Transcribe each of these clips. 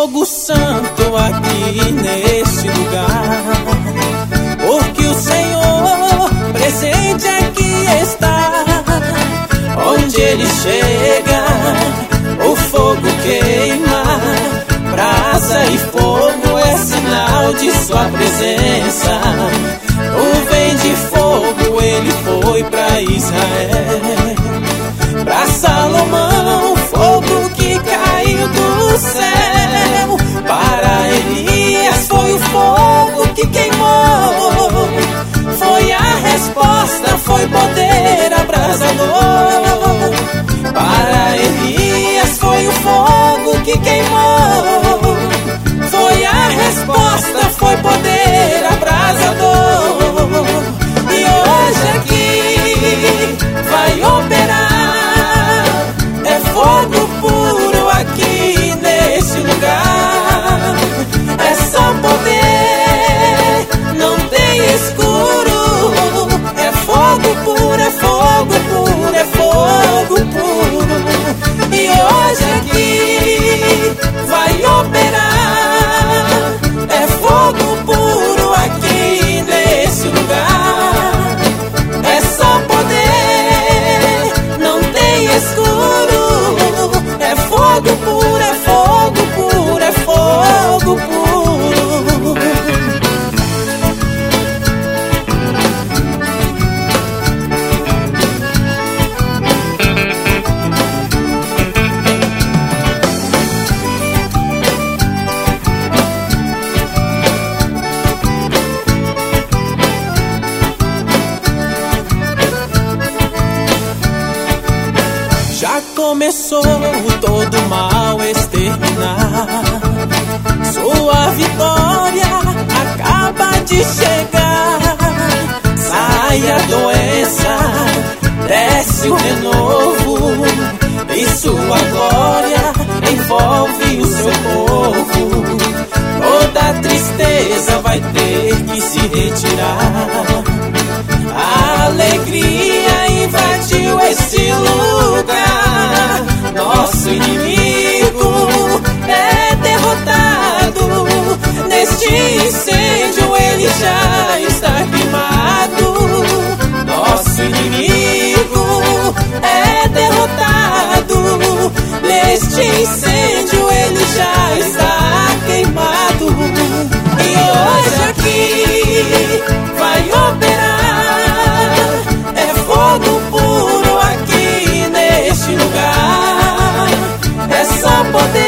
fogo santo aqui nesse lugar, porque o Senhor presente aqui está. Onde Ele chega, o fogo queima, brasa e fogo é sinal de sua presença. Nuvem de fogo Ele foi pra Israel, pra Salomão, fogo que caiu do céu. Para Elias foi o fogo que queimou, foi a resposta, foi poder abrasador. Para Elias foi o fogo que queimou, foi a resposta, foi poder abrasador. E hoje aqui vai operar, é fogo puro aqui nesse lugar. É só poder, não tem escuro. É fogo puro, é fogo puro, é fogo puro. E hoje aqui vai operar, é fogo puro aqui nesse lugar. É só poder, não tem escuro. É fogo puro, é fogo puro, é fogo puro. Já começou todo mal exterminar, sua vitória acaba de chegar. Sai a doença, desce o renovo, e sua glória envolve o seu povo. Toda tristeza vai ter que se retirar, a alegria invadiu esse lugar. Nosso inimigo é derrotado, neste incêndio ele já está queimado. Nosso inimigo é derrotado, neste incêndio ele já está queimado. E hoje aqui vai operar, é fogo puro aqui neste lugar. É só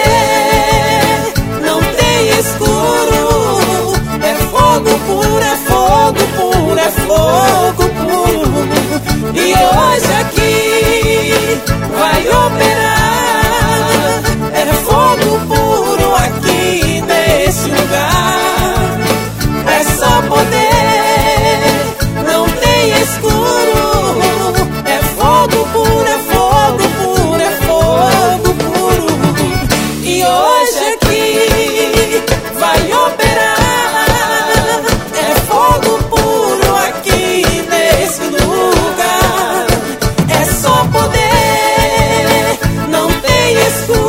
poder, não tem escuro. É fogo puro, é fogo puro, é fogo puro. E hoje aqui vai operar, é fogo puro aqui nesse lugar. É só poder, não tem escuro. É fogo puro, é fogo puro, é fogo puro. E hoje aqui vai operar, é fogo puro aqui nesse lugar. É só poder, não tem escuro.